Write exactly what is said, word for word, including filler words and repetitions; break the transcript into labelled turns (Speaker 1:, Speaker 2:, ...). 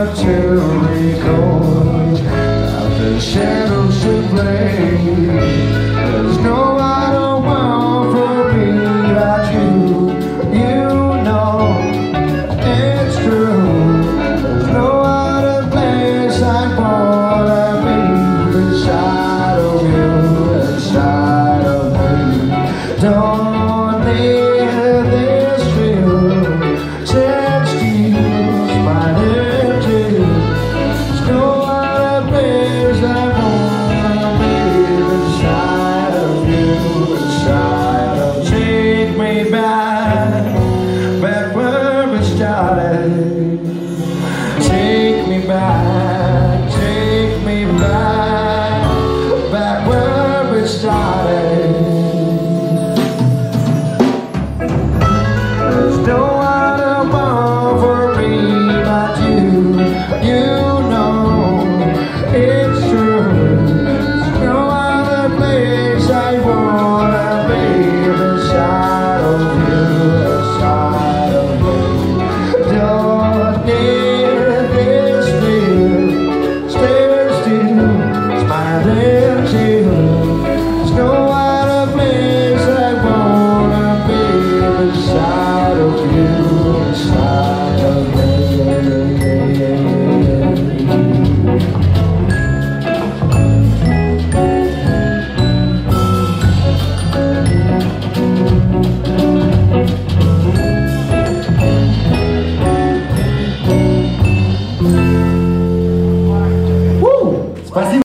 Speaker 1: to recall. After shadows to blame, there's no other world for me but you. You know it's true. There's no other place I wanna be beside of you, inside of me. Don't leave this field. Excuse my energy. There's no other place I wanna be inside of you, inside of. Take me back, back where we started.